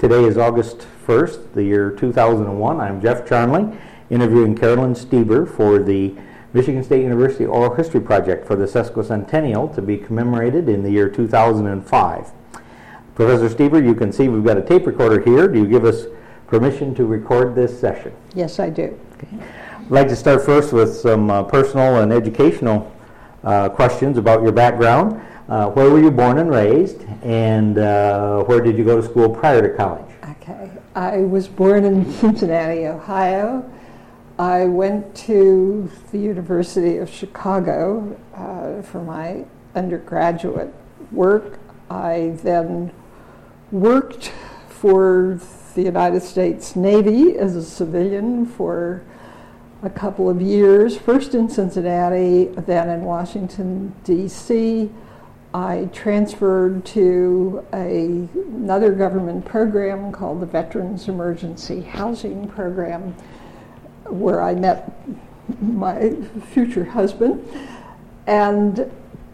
Today is August 1st, the year 2001. I'm Jeff Charnley, interviewing Carolyn Stieber for the Michigan State University Oral History Project for the sesquicentennial to be commemorated in the year 2005. Professor Stieber, you can see we've got a tape recorder here. Do you give us permission to record this session? Yes, I do. Okay. I'd like to start first with some personal and educational questions about your background. Where were you born and raised, and where did you go to school prior to college? Okay. I was born in Cincinnati, Ohio. I went to the University of Chicago for my undergraduate work. I then worked for the United States Navy as a civilian for a couple of years, first in Cincinnati, then in Washington, D.C. I transferred to another government program called the Veterans Emergency Housing Program, where I met my future husband. And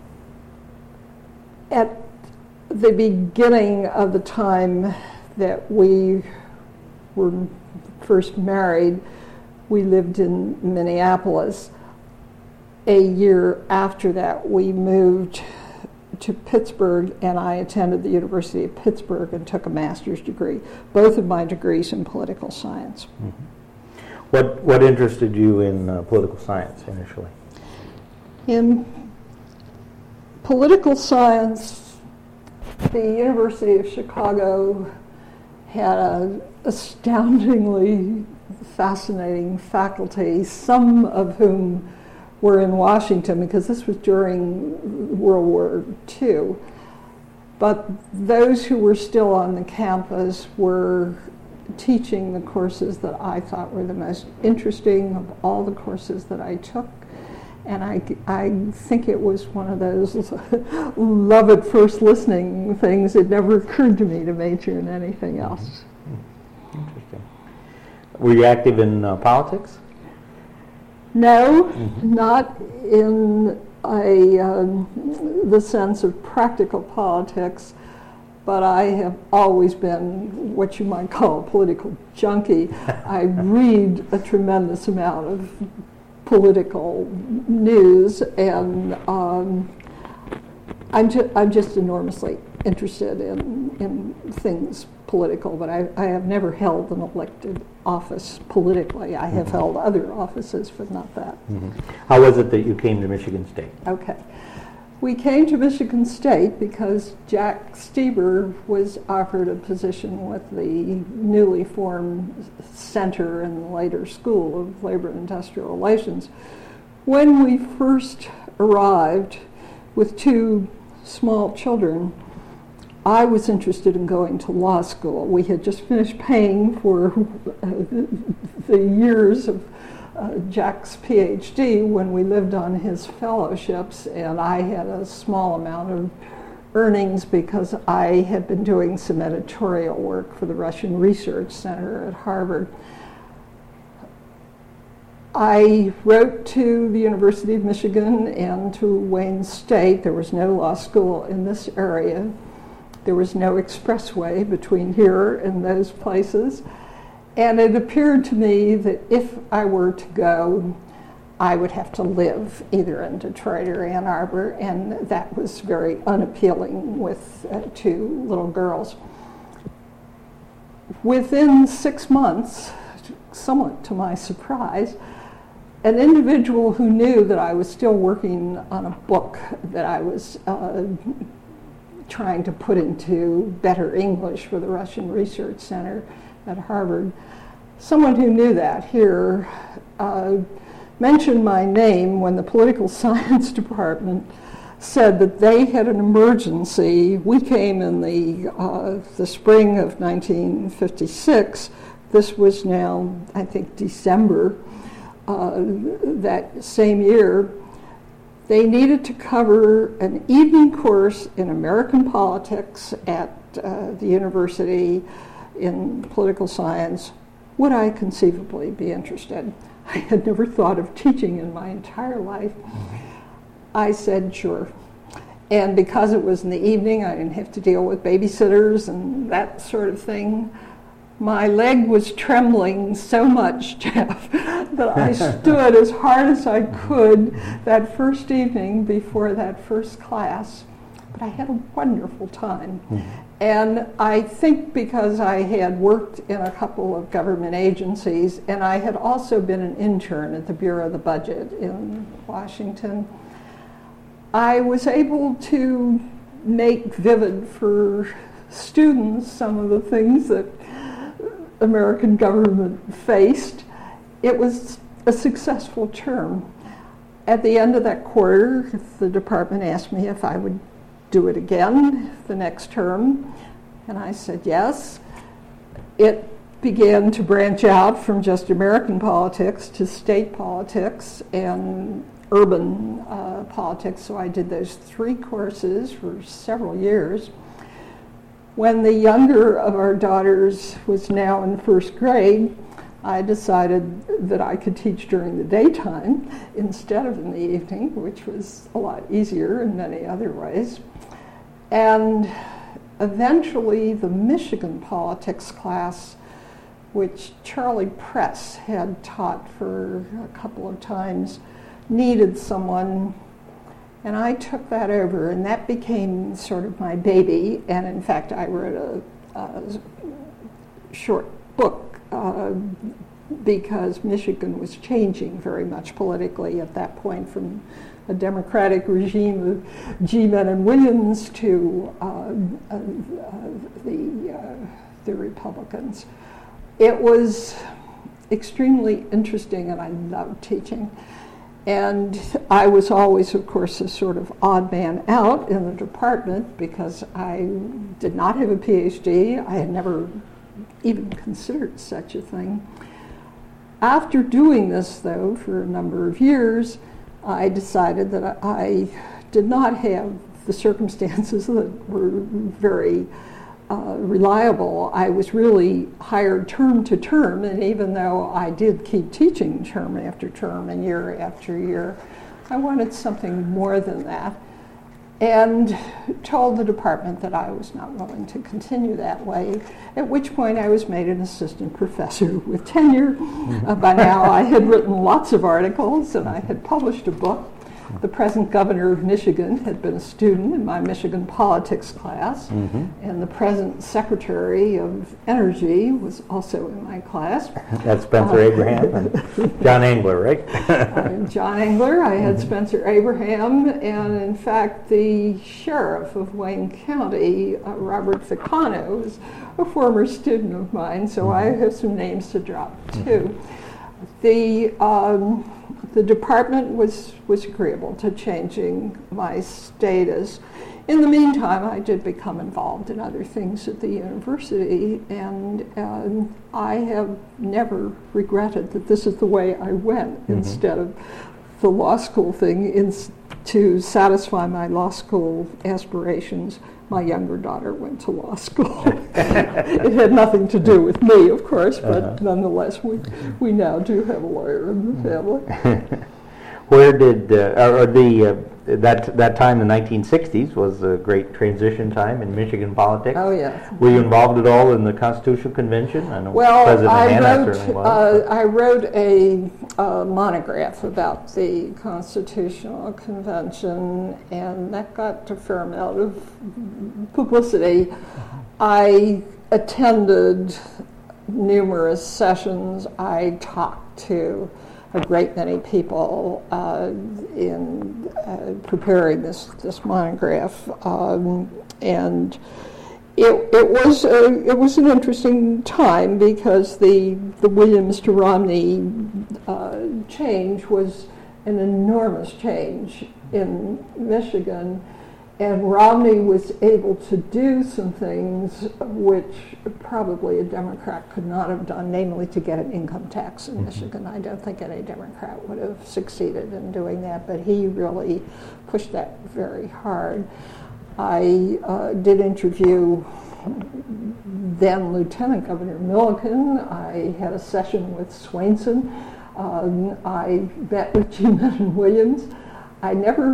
at the beginning of the time that we were first married, we lived in Minneapolis. A year after that, we moved to Pittsburgh, and I attended the University of Pittsburgh and took a master's degree, both of my degrees in political science. Mm-hmm. What interested you in political science initially? In political science, the University of Chicago had an astoundingly fascinating faculty, some of whom were in Washington because this was during World War II. But those who were still on the campus were teaching the courses that I thought were the most interesting of all the courses that I took. And I think it was one of those love at first listening things. It never occurred to me to major in anything else. Interesting. Were you active in politics? No, not in the sense of practical politics, but I have always been what you might call a political junkie. I read a tremendous amount of political news, and I'm just enormously interested in things political, but I have never held an elected office politically. I have held other offices, but not that. Mm-hmm. How was it that you came to Michigan State? Okay. We came to Michigan State because Jack Stieber was offered a position with the newly formed Center and later School of Labor and Industrial Relations. When we first arrived with two small children, I was interested in going to law school. We had just finished paying for the years of Jack's PhD when we lived on his fellowships, and I had a small amount of earnings because I had been doing some editorial work for the Russian Research Center at Harvard. I wrote to the University of Michigan and to Wayne State. There was no law school in this area. There was no expressway between here and those places. And it appeared to me that if I were to go, I would have to live either in Detroit or Ann Arbor, and that was very unappealing with two little girls. Within 6 months, somewhat to my surprise, an individual who knew that I was still working on a book that I was trying to put into better English for the Russian Research Center at Harvard, someone who knew that here mentioned my name when the political science department said that they had an emergency. We came in the spring of 1956. This was now, I think, December that same year. They needed to cover an evening course in American politics at the university in political science. Would I conceivably be interested? I had never thought of teaching in my entire life. I said, sure. And because it was in the evening, I didn't have to deal with babysitters and that sort of thing. My leg was trembling so much, Jeff, that I stood as hard as I could that first evening before that first class. But I had a wonderful time. And I think because I had worked in a couple of government agencies, and I had also been an intern at the Bureau of the Budget in Washington, I was able to make vivid for students some of the things that American government faced. It was a successful term. At the end of that quarter, the department asked me if I would do it again the next term, and I said yes. It began to branch out from just American politics to state politics and urban politics, so I did those 3 courses for several years. When the younger of our daughters was now in first grade, I decided that I could teach during the daytime instead of in the evening, which was a lot easier in many other ways. And eventually the Michigan politics class, which Charlie Press had taught for a couple of times, needed someone, and I took that over, and that became sort of my baby. And in fact, I wrote a short book because Michigan was changing very much politically at that point, from a Democratic regime of G-Men and Williams to the Republicans. It was extremely interesting, and I loved teaching. And I was always, of course, a sort of odd man out in the department because I did not have a PhD. I had never even considered such a thing. After doing this, though, for a number of years, I decided that I did not have the circumstances that were very reliable. I was really hired term to term, and even though I did keep teaching term after term and year after year, I wanted something more than that, and told the department that I was not willing to continue that way, at which point I was made an assistant professor with tenure. By now I had written lots of articles, and I had published a book. The present governor of Michigan had been a student in my Michigan politics class, and the present secretary of energy was also in my class. That's Spencer Abraham and John Engler, right? John Engler. I had Spencer Abraham, and in fact the sheriff of Wayne County, Robert Ficano, is a former student of mine, so I have some names to drop too. The department was agreeable to changing my status. In the meantime, I did become involved in other things at the university, and I have never regretted that this is the way I went instead of the law school thing. To satisfy my law school aspirations, my younger daughter went to law school. It had nothing to do with me, of course, but nonetheless, we now do have a lawyer in the family. Where did that time, the 1960s, was a great transition time in Michigan politics? Oh, yes. Were you involved at all in the Constitutional Convention? I know well, President Hanna certainly was. I wrote a monograph about the Constitutional Convention, and that got a fair amount of publicity. I attended numerous sessions. I talked to a great many people in preparing this monograph, and it was an interesting time because the Williams to Romney change was an enormous change in Michigan, and Romney was able to do some things which probably a Democrat could not have done, namely to get an income tax in Michigan. I don't think any Democrat would have succeeded in doing that, but he really pushed that very hard. I did interview then Lieutenant Governor Milliken. I had a session with Swainson. I met with G-Men and Williams. I never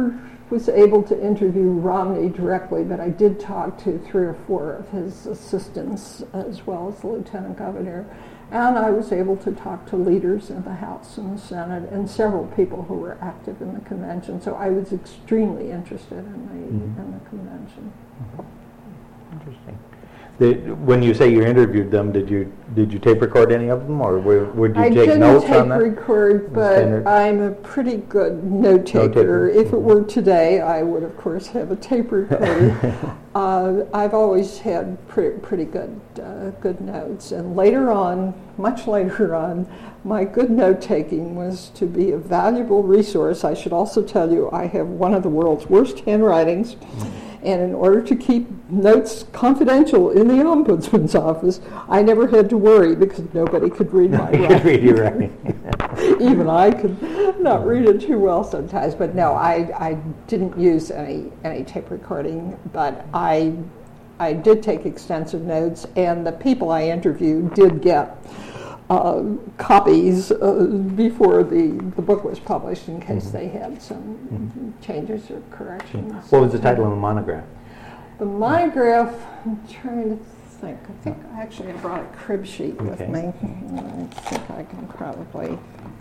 was able to interview Romney directly, but I did talk to 3 or 4 of his assistants as well as the lieutenant governor. And I was able to talk to leaders in the House and the Senate and several people who were active in the convention. So I was extremely interested in the convention. Interesting. When you say you interviewed them, did you tape record any of them, or would you take notes on that? I didn't tape record, but I'm a pretty good note taker. If it were today, I would, of course, have a tape recorder. I've always had pretty good notes, and later on, much later on, my good note taking was to be a valuable resource. I should also tell you, I have one of the world's worst handwritings. And in order to keep notes confidential in the Ombudsman's office, I never had to worry because nobody could read my writing. Could read your writing. Even I could not read it too well sometimes. But no, I didn't use any tape recording, but I did take extensive notes, and the people I interviewed did get copies before the book was published in case they had some changes or corrections. What was the title of the monograph? The monograph, I'm trying to think. I think actually I brought a crib sheet with me. I think I can probably...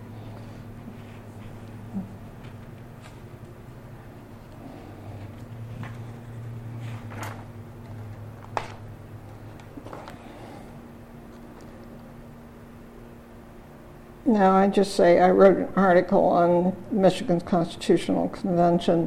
Now, I just say I wrote an article on Michigan's Constitutional Convention.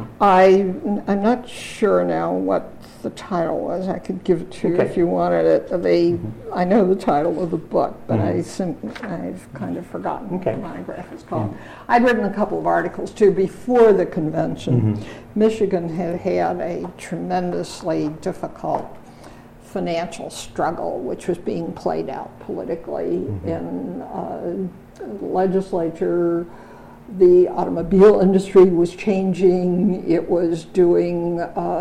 I'm not sure now what the title was. I could give it to you if you wanted it. I know the title of the book, but I've kind of forgotten what the monograph is called. I'd written a couple of articles, too, before the convention. Michigan had had a tremendously difficult financial struggle, which was being played out politically in the legislature. The automobile industry was changing. It was doing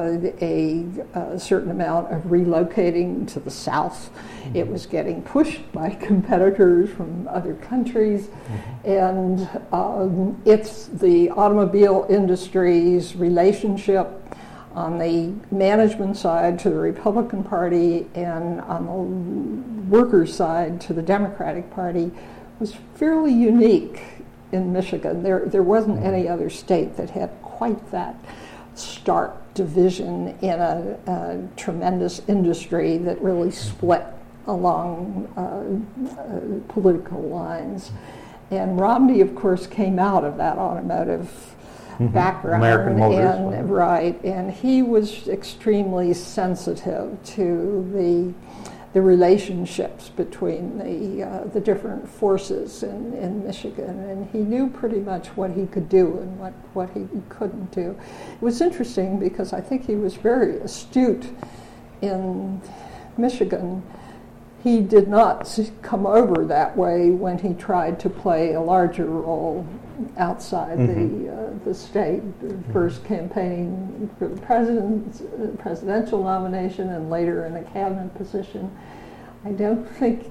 a certain amount of relocating to the south. It was getting pushed by competitors from other countries. And it's the automobile industry's relationship on the management side to the Republican Party and on the workers' side to the Democratic Party was fairly unique in Michigan. There wasn't any other state that had quite that stark division in a tremendous industry that really split along political lines. And Romney, of course, came out of that automotive background, American Motors, and he was extremely sensitive to the relationships between the different forces in Michigan, and he knew pretty much what he could do and what he couldn't do. It was interesting because I think he was very astute in Michigan. He did not come over that way when he tried to play a larger role outside the state, first campaigning for the presidential nomination and later in a cabinet position. I don't think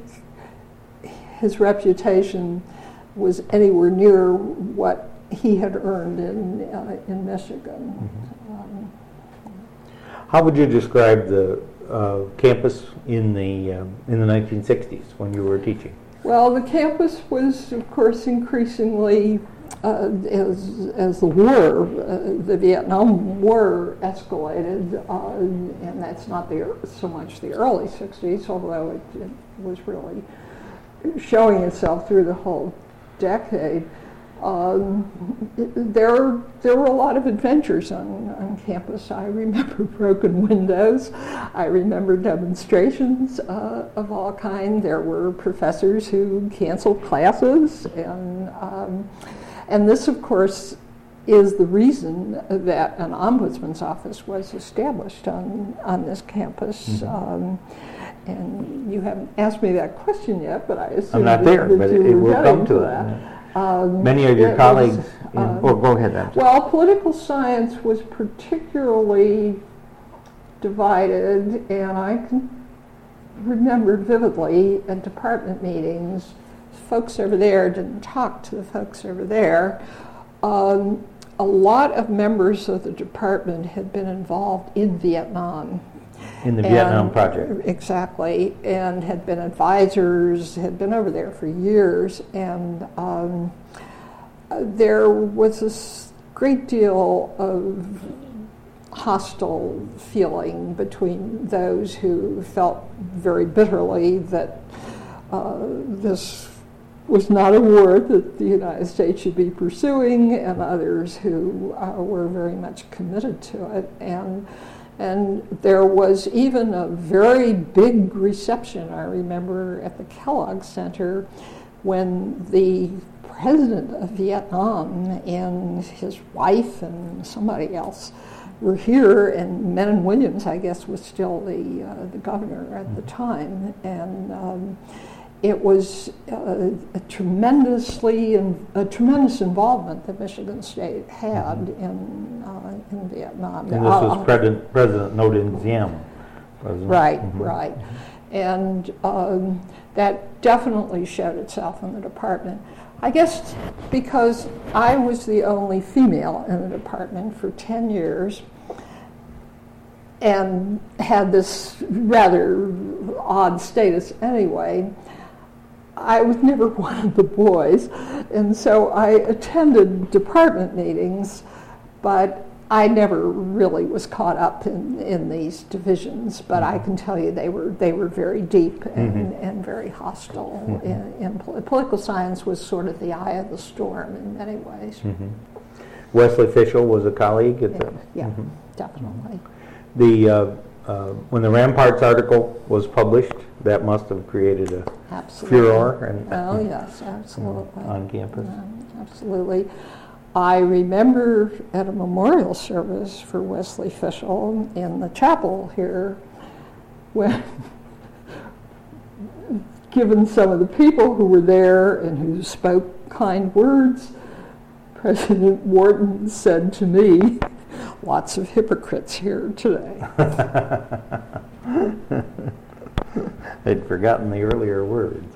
his reputation was anywhere near what he had earned in Michigan. How would you describe the campus in the 1960s when you were teaching? Well, the campus was, of course, increasingly as the Vietnam War escalated, and that's not so much the early 60s, although it was really showing itself through the whole decade. There were a lot of adventures on campus. I remember broken windows. I remember demonstrations of all kinds. There were professors who canceled classes, and this, of course, is the reason that an ombudsman's office was established on this campus. And you haven't asked me that question yet, but I assume I'm not there, but it will come to that. Many of your colleagues... go ahead. Well, political science was particularly divided, and I can remember vividly at department meetings, folks over there didn't talk to the folks over there. A a lot of members of the department had been involved in Vietnam. In the Vietnam Project. Exactly, and had been advisors, had been over there for years, and there was this great deal of hostile feeling between those who felt very bitterly that this was not a war that the United States should be pursuing, and others who were very much committed to it. And there was even a very big reception, I remember, at the Kellogg Center when the president of Vietnam and his wife and somebody else were here, and Menon Williams, I guess, was still the governor at the time. And it was a tremendous involvement that Michigan State had in Vietnam. And this was President Ngo Dinh Diem. Right, right. And that definitely showed itself in the department. I guess because I was the only female in the department for 10 years and had this rather odd status anyway, I was never one of the boys, and so I attended department meetings, but I never really was caught up in these divisions. But I can tell you they were very deep and very hostile. In political science was sort of the eye of the storm in many ways. Wesley Fishel was a colleague at the... Yeah, definitely. When the Ramparts article was published, that must have created a furor yes, absolutely. On campus. Absolutely. I remember at a memorial service for Wesley Fishel in the chapel here, when, given some of the people who were there and who spoke kind words, President Wharton said to me, "Lots of hypocrites here today." They'd forgotten the earlier words.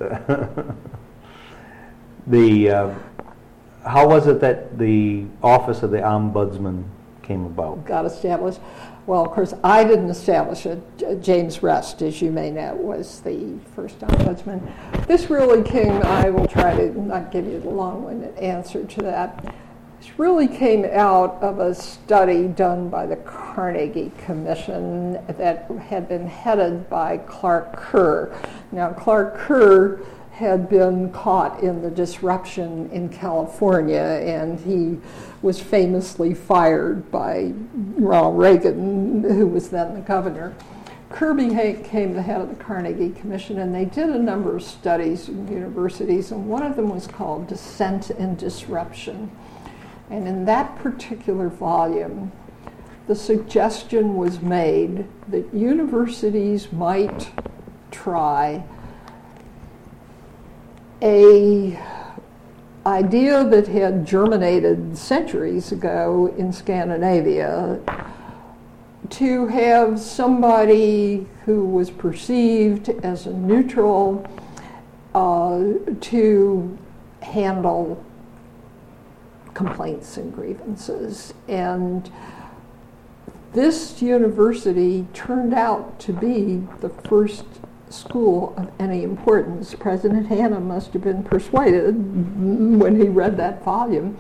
How was it that the office of the Ombudsman came about? Got established. Well, of course, I didn't establish it. James Rust, as you may know, was the first ombudsman. This really came, I will try to not give you the long-winded answer to that. This really came out of a study done by the Carnegie Commission that had been headed by Clark Kerr. Now, Clark Kerr had been caught in the disruption in California, and he was famously fired by Ronald Reagan, who was then the governor. Kirby became the head of the Carnegie Commission, and they did a number of studies in universities, and one of them was called Dissent and Disruption. And in that particular volume, the suggestion was made that universities might try a idea that had germinated centuries ago in Scandinavia, to have somebody who was perceived as a neutral to handle complaints and grievances. And this university turned out to be the first school of any importance. President Hanna must have been persuaded when he read that volume.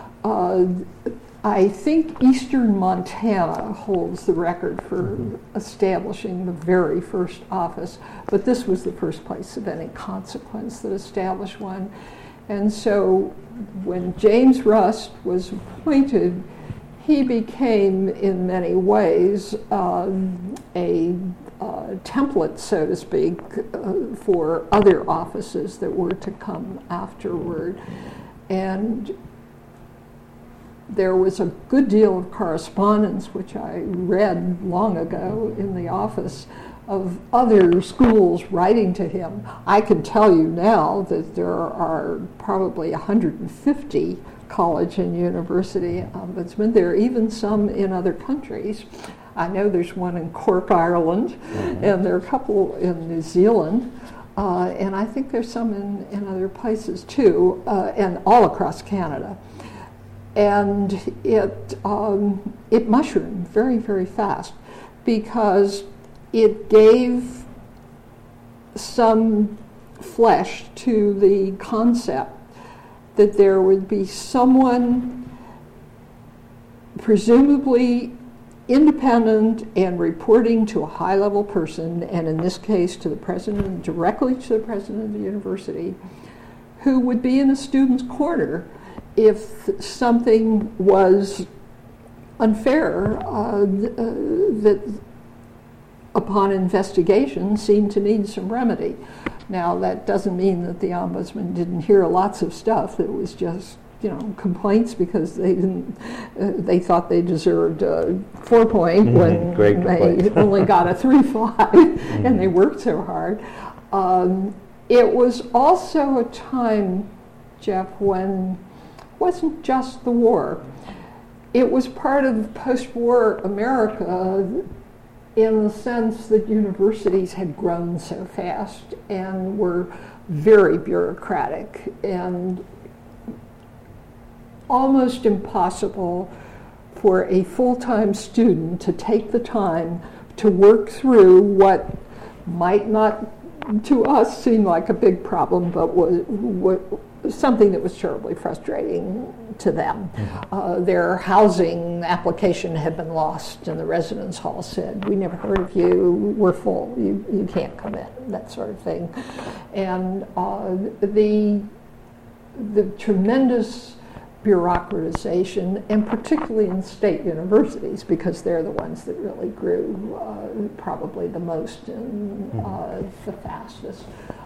I think Eastern Montana holds the record for establishing the very first office, but this was the first place of any consequence that established one. And so when James Rust was appointed, he became, in many ways, a template, so to speak, for other offices that were to come afterward. And there was a good deal of correspondence, which I read long ago in the office, of other schools writing to him. I can tell you now that there are probably 150 college and university ombudsmen. There are even some in other countries. I know there's one in Cork, Ireland, and there are a couple in New Zealand, and I think there's some in other places too, and all across Canada. and it mushroomed very, very fast because it gave some flesh to the concept that there would be someone presumably independent and reporting to a high-level person, and in this case to the president, directly to the president of the university, who would be in a student's corner if something was unfair that upon investigation seemed to need some remedy. Now, that doesn't mean that the ombudsman didn't hear lots of stuff that was just, complaints because they thought they deserved a 4-point when they only got a 3.5 and they worked so hard. It was also a time, Jeff, when it wasn't just the war. It was part of post-war America in the sense that universities had grown so fast and were very bureaucratic and almost impossible for a full-time student to take the time to work through what might not to us seem like a big problem, but was something that was terribly frustrating to them. Their housing application had been lost, and the residence hall said, "We never heard of you, we're full, you can't come in," that sort of thing. And the tremendous bureaucratization, and particularly in state universities, because they're the ones that really grew probably the most and the fastest.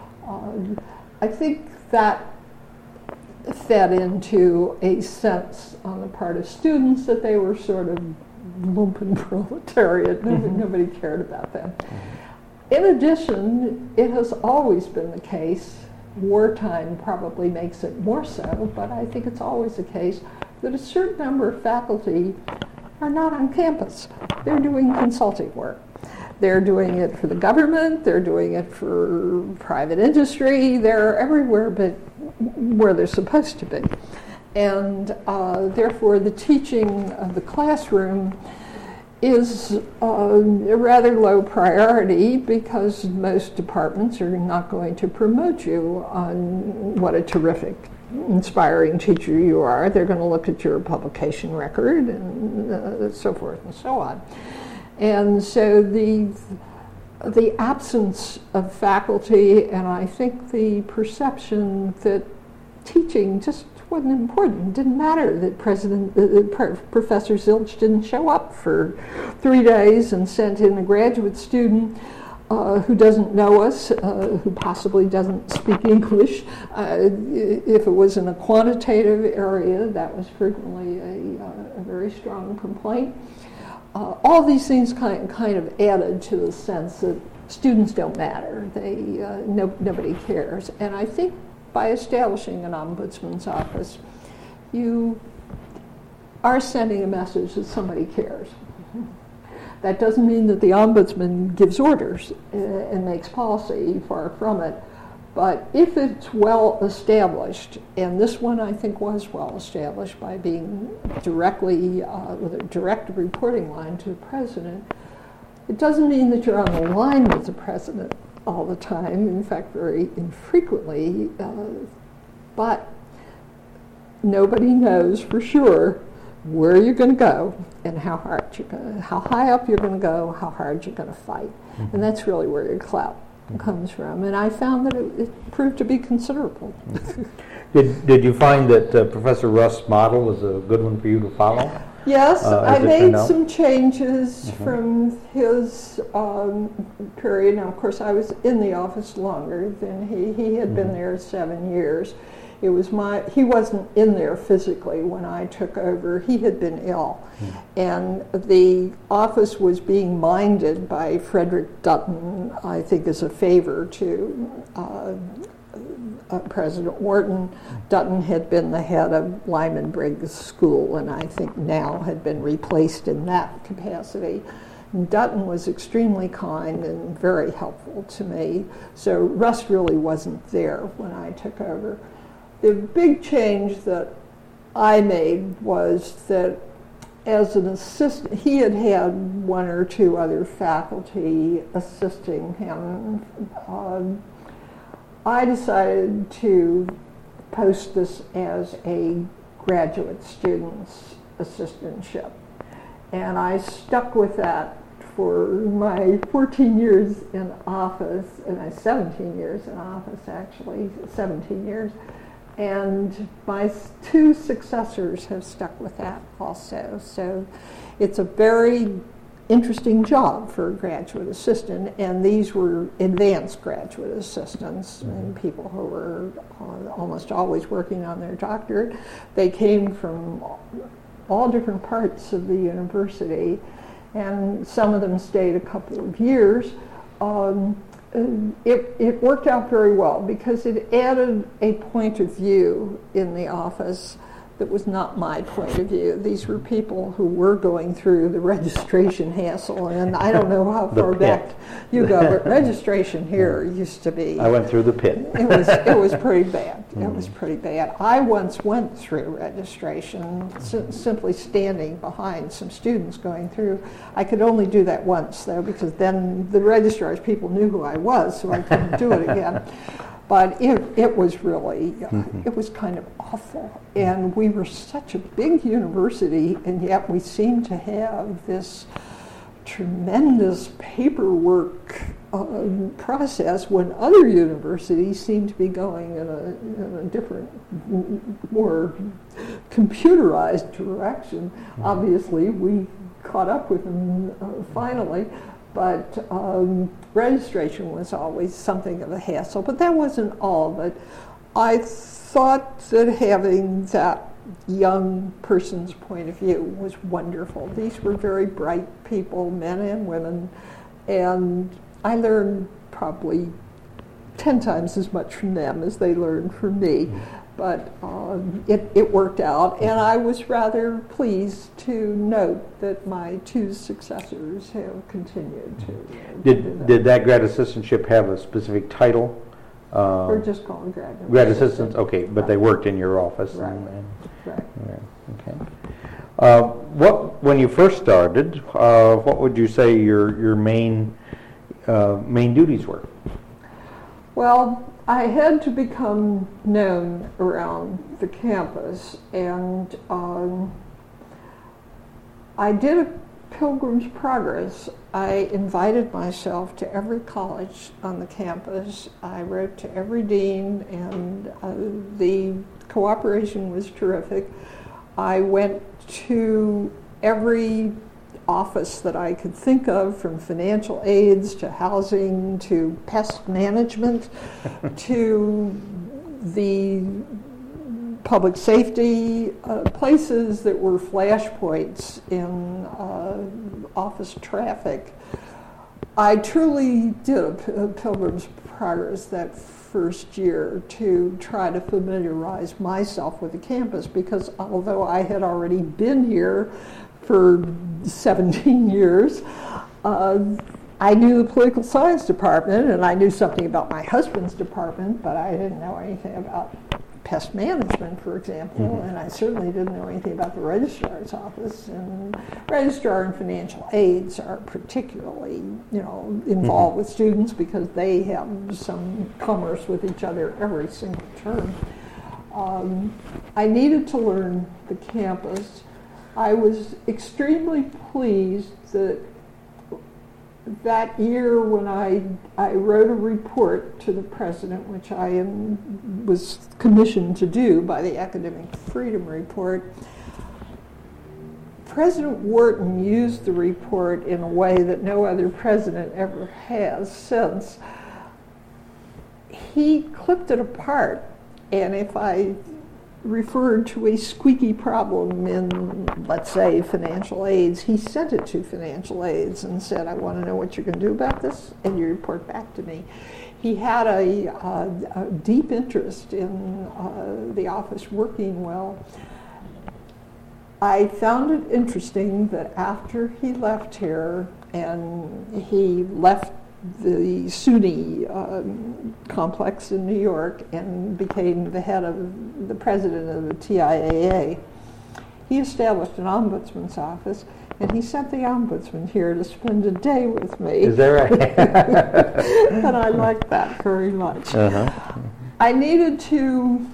I think that fed into a sense on the part of students that they were sort of lumpen proletariat. Nobody cared about them. In addition, it has always been the case, wartime probably makes it more so, but I think it's always the case that a certain number of faculty are not on campus. They're doing consulting work. They're doing it for the government, they're doing it for private industry, they're everywhere but where they're supposed to be. And therefore the teaching of the classroom is a rather low priority because most departments are not going to promote you on what a terrific, inspiring teacher you are. They're going to look at your publication record and so forth and so on. And so the absence of faculty, and I think the perception that teaching just wasn't important. It didn't matter that Professor Zilch didn't show up for 3 days and sent in a graduate student who doesn't know us, who possibly doesn't speak English. If it was in a quantitative area, that was frequently a very strong complaint. All these things kind of added to the sense that students don't matter. Nobody cares. And I think by establishing an ombudsman's office, you are sending a message that somebody cares. That doesn't mean that the ombudsman gives orders and makes policy, far from it. But if it's well established, and this one I think was well established by being directly with a direct reporting line to the president, it doesn't mean that you're on the line with the president all the time, in fact very infrequently, but nobody knows for sure where you're going to go and how high up you're going to go, how hard you're going to fight. And that's really where your clout comes from. And I found that it proved to be considerable. Did you find that Professor Rust's model was a good one for you to follow? Yes, I made some changes from his period. Now, of course, I was in the office longer than he had been there 7 years. He wasn't in there physically when I took over. He had been ill. And the office was being minded by Frederick Dutton, I think as a favor to President Wharton. Dutton had been the head of Lyman Briggs School, and I think now had been replaced in that capacity. And Dutton was extremely kind and very helpful to me. So Rust really wasn't there when I took over. The big change that I made was that as an assistant, he had had one or two other faculty assisting him. I decided to post this as a graduate student's assistantship. And I stuck with that for my 14 years in office, and 17 years in office actually, 17 years. And my two successors have stuck with that also. So it's a very interesting job for a graduate assistant, and these were advanced graduate assistants and people who were almost always working on their doctorate. They came from all different parts of the university, and some of them stayed a couple of years. It worked out very well because it added a point of view in the office that was not my point of view. These were people who were going through the registration hassle, and I don't know how far back you go, but registration here used to be... I went through the pit. It was pretty bad. It was pretty bad. I once went through registration, simply standing behind some students going through. I could only do that once, though, because then the registrar's people knew who I was, so I couldn't do it again. But it was really, it was kind of awful. And we were such a big university, and yet we seemed to have this tremendous paperwork process when other universities seemed to be going in a different, more computerized direction. Obviously, we caught up with them finally. But registration was always something of a hassle. But that wasn't all. But I thought that having that young person's point of view was wonderful. These were very bright people, men and women, and I learned probably 10 times as much from them as they learned from me. But it worked out, and I was rather pleased to note that my two successors have continued to. Did that grad assistantship have a specific title? We're just calling grad assistants. Okay, but they worked in your office. Right. Right. Okay. When you first started, what would you say your main duties were? Well, I had to become known around the campus, and I did a Pilgrim's Progress. I invited myself to every college on the campus. I wrote to every dean, and the cooperation was terrific. I went to every office that I could think of, from financial aids to housing to pest management to the public safety places that were flashpoints in office traffic. I truly did a Pilgrim's Progress that first year to try to familiarize myself with the campus, because although I had already been here for 17 years, I knew the political science department, and I knew something about my husband's department, but I didn't know anything about pest management, for example, and I certainly didn't know anything about the registrar's office. And registrar and financial aides are particularly, involved with students because they have some commerce with each other every single term. I needed to learn the campus. I was extremely pleased that year when I wrote a report to the president, which I was commissioned to do by the Academic Freedom Report. President Wharton used the report in a way that no other president ever has since. He clipped it apart, and if I referred to a squeaky problem in, let's say, financial aids, he sent it to financial aids and said, I want to know what you're going to do about this, and you report back to me. He had a deep interest in the office working well. I found it interesting that after he left here, and he left the SUNY complex in New York and became the head of the president of the TIAA. He established an ombudsman's office, and he sent the ombudsman here to spend a day with me. Is that right? And I liked that very much. Uh-huh. I needed to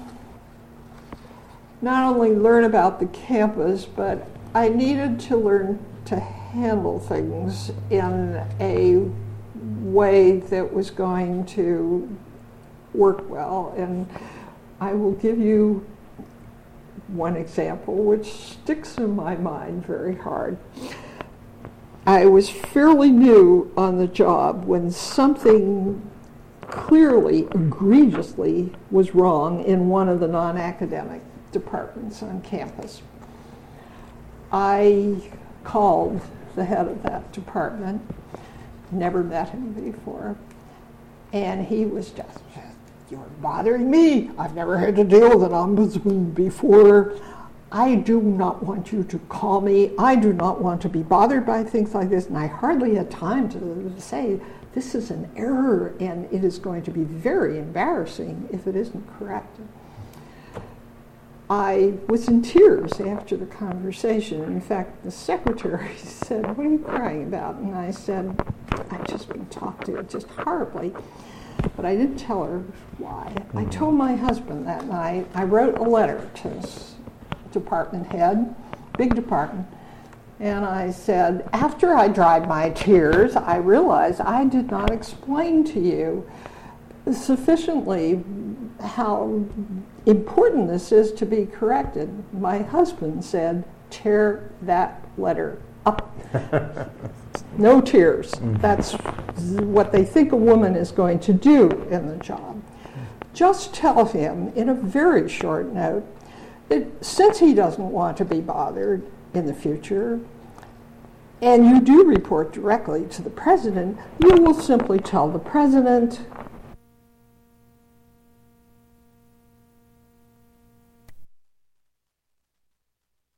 not only learn about the campus, but I needed to learn to handle things in a way that was going to work well. And I will give you one example which sticks in my mind very hard. I was fairly new on the job when something clearly, egregiously was wrong in one of the non-academic departments on campus. I called the head of that department, never met him before, and he was just, "You're bothering me. I've never had to deal with an ombudsman before. I do not want you to call me. I do not want to be bothered by things like this." And I hardly had time to say, this is an error, and it is going to be very embarrassing if it isn't corrected. I was in tears after the conversation. In fact, the secretary said, "What are you crying about?" And I said, "I've just been talked to just horribly." But I didn't tell her why. I told my husband that night. I wrote a letter to his department head, big department, and I said, after I dried my tears, I realized I did not explain to you sufficiently how important this is to be corrected. My husband said, "Tear that letter up." No tears. That's what they think a woman is going to do in the job. Just tell him in a very short note that since he doesn't want to be bothered in the future, and you do report directly to the president, you will simply tell the president